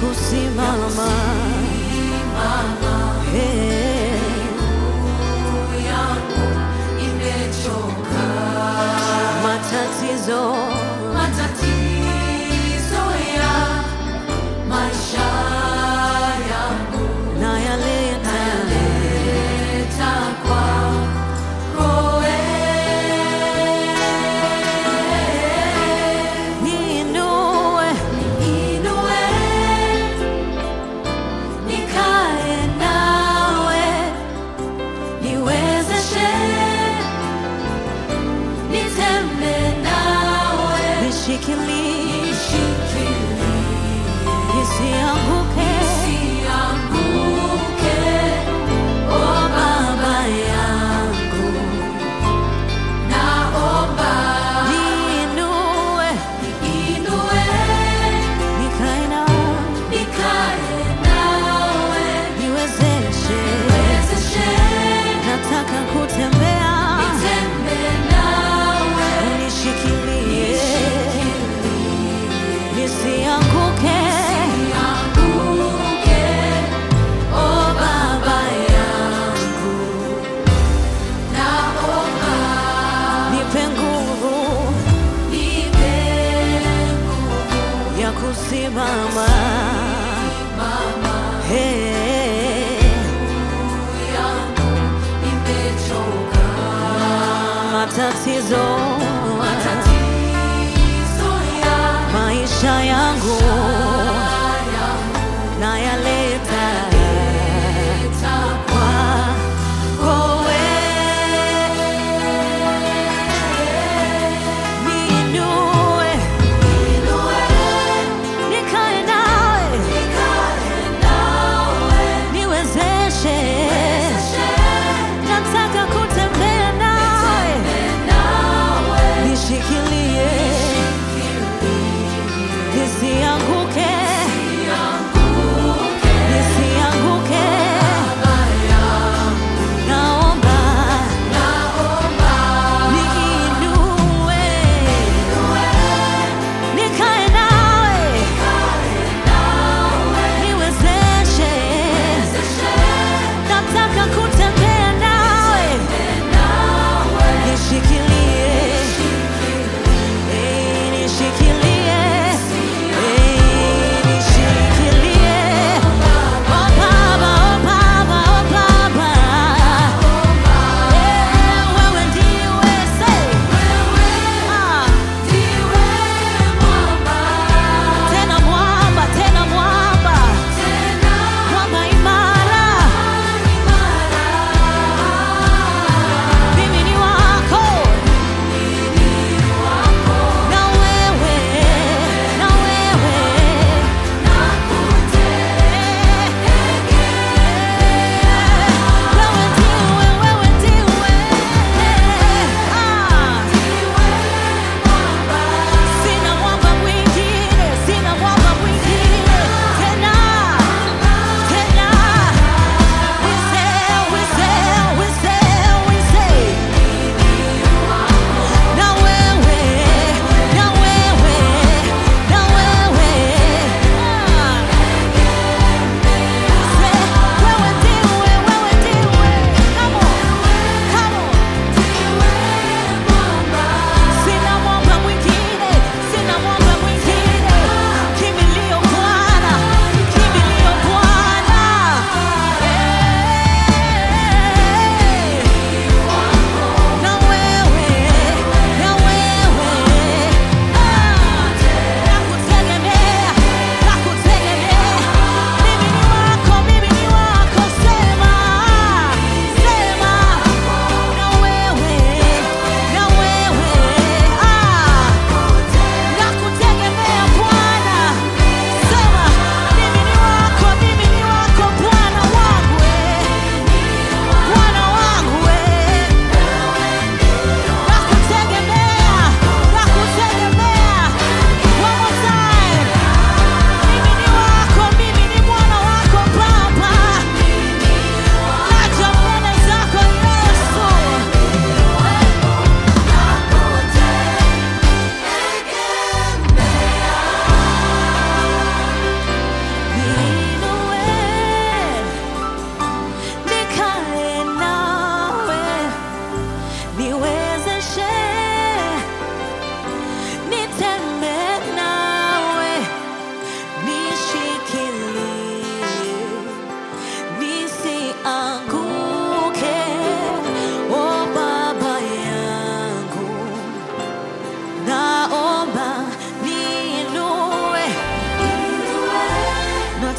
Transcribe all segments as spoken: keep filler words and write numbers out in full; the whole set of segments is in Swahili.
kusimama. Hey. Matatizo, matatizo ya maisha yangu nayaleta nayaleta kwako wewe. niinue, Niinue, nikae nawe, niwezeshe, nitembee nawe, nishikilie, nishikilie, nisianguke. nisianguke. Oh Baba yangu, naomba Niinue, niinue, nikae nawe, nikae nawe, niwezeshe. niwezeshe, Nataka kutembea, nitembee nawe, unishikilie, nisianguke. nisianguke. Oh Baba yangu, naomba Nipe nguvu nipe nguvu ya kusimama. mama Hey. yangu, nimechoka. Matatizo, Matatizo ya maisha yangu yangu nayaleta nayaleta kwako wewe. Niinue, Niinue, nikae nawe, nikae nawe, niwezeshe. niwezeshe, Nataka kutembea nawe, nitembee nawe,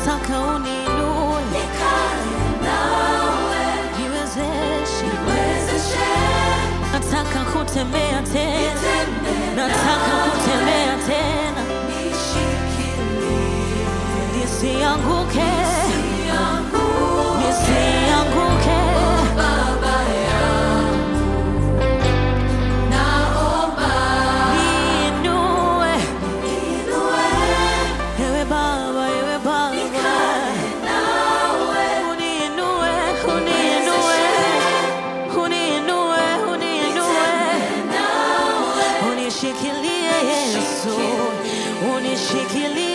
nataka uninue, nikae nawe, niwezeshe, niwezeshe, nataka kutembea tena, nitembee nataka nawe, kutembea tena, nishikilie, nisianguke, nisianguke, nisianguke. Baba yangu, naomba Niinue, niinue, ewe Baba, ewe Baba, nikae nawe, uniinue, uniinue, uniinue, uniinue, nawe, unishikilie Yesu, unishikilie